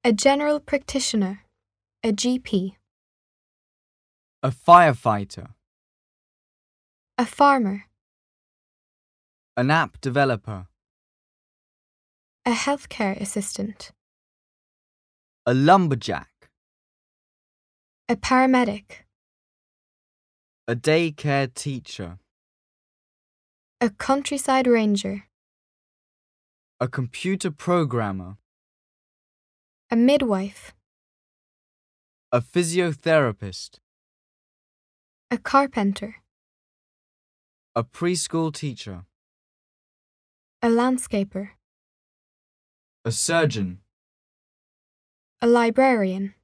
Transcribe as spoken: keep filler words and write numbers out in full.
A general practitioner, a G P. A firefighter. A farmer, An app developer. a healthcare assistant, A lumberjack. a paramedic, A daycare teacher. a countryside ranger, A computer programmer. a midwife, A physiotherapist. a carpenter, A preschool teacher. a landscaper, A surgeon. a librarian.